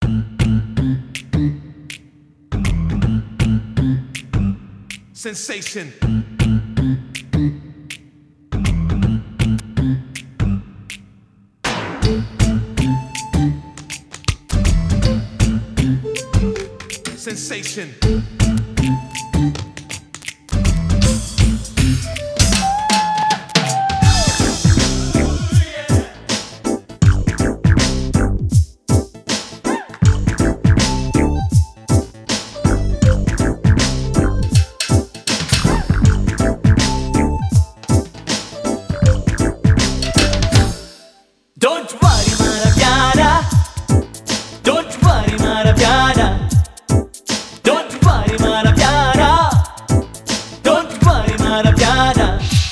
Sensation. Sensation. Don't worry mara pyara, don't worry mara pyara, don't worry mara pyara, don't worry mara pyara.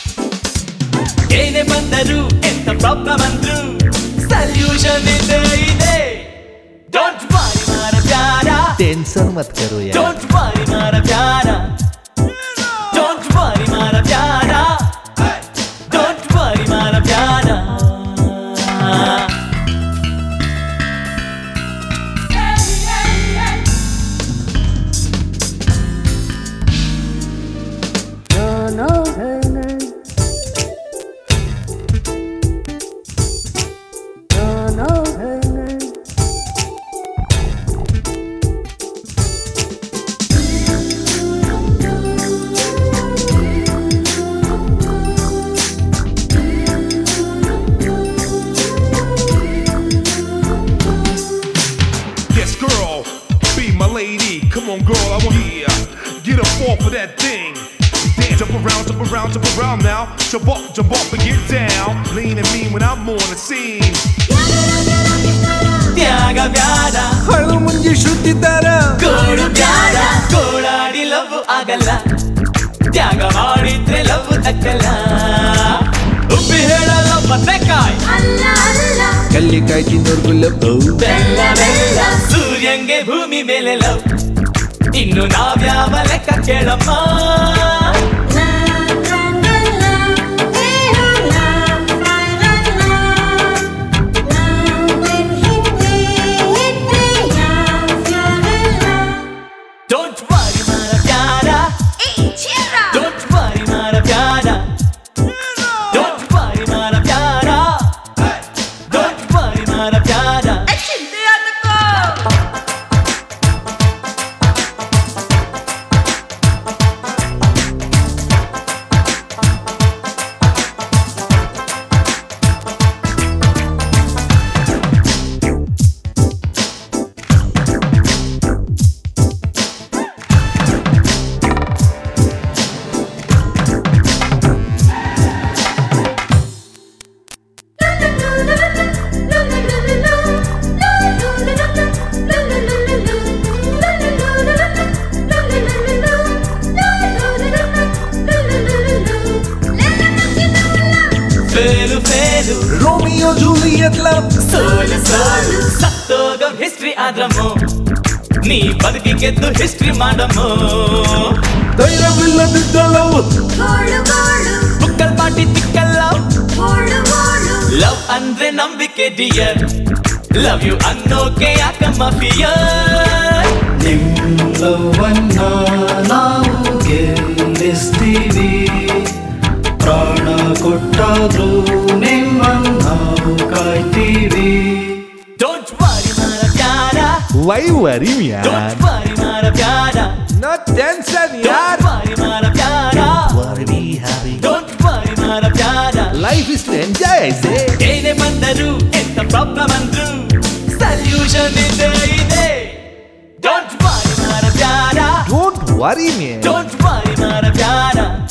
Ene bandaru enta problem andru solution ide. Don't worry mara pyara, tension मत करो यार. don't worry mara pyara, don't worry mara pyara, don't worry mara pyara. Yes, girl, be my lady. Come on, girl, I want you. Get up off of that thing. Dance, jump around now. Jump up and get down. Lean and mean when I'm on the scene. ತ್ಯಾಗ ಬ್ಯಾಡ ಹಳು ಮುಂಜಿ ಶುದ್ಧಿದ್ದಾರ ಗೋಡು ಬ್ಯಾಡ ಗೋಳಾಡಿ love ಆಗಲ್ಲ ತ್ಯಾಗ ಮಾಡಿದ್ರೆ love ದಕ್ಕಲ್ಲ Uppi ಹೇಳಲ್ಲ ಬದನೆಕಾಯ್ ಕಲ್ಲಿಕಾಯಿ ತಿನ್ನೋರ್ಗು love ಬೆಲ್ಲ ಬೆಲ್ಲ ಸೂರ್ಯಂಗೆ ಭೂಮಿ ಮೇಲೆ ಲವ್ ಇನ್ನು ನಾವ್ಯಾವ ಲೆಕ್ಕ ಕೇಳಮ್ಮ Don't worry mara pyara, don't worry mara pyara, don't worry mara pyara, don't worry mara pyara. Felu Romeo Juliet love solu ಸತ್ತೋಗಂ ಹಿಸ್ಟ್ರಿ ಆದ್ರಮ್ಮು ನೀ ಬದುಕಿ ಗೆದ್ದು ಹಿಸ್ಟ್ರಿ ಮಾಡಮ್ಮು ಧೈರ್ಯವಿಲ್ಲದಿದ್ದ ಲವ್ ಬುಕ್ಕಲ್ ಪಾಟಿ ತಿಕ್ಕಲ್ಲ ಲವ್ ಅಂದ್ರೆ ನಂಬಿಕೆ ಡಿಯರ್ ಲವ್ ಯು ಅನ್ನೋಕೆ ಯಾಕಮ್ಮ ಫಿಯರ್ ನಿಮ್ಮವನ್ನ ನಾವು ಗೆಲ್ಲಿಸ್ತೀವಿ ಪ್ರಾಣ ಕೊಟ್ಟಾದ್ರೂ ನಿಮ್ಮನ್ನ ನಾವು ಕಾಯ್ತೀವಿ Don't worry mara pyara, why worry don't ಯಾರ್ worry mara pyara, no tension don't ಯಾರ್ worry mara pyara, don't worry mara pyara. Life is enjoy ಐಸೆ ಏನೇ ಬಂದರು ಎಂತ ಪ್ರಾಬ್ಲಮ್ ಅಂದ್ರು ಸಲ್ಯೂಷನ್ ಇದೆ. Don't worry mara pyara, don't worry ಮೇ don't worry mara pyara.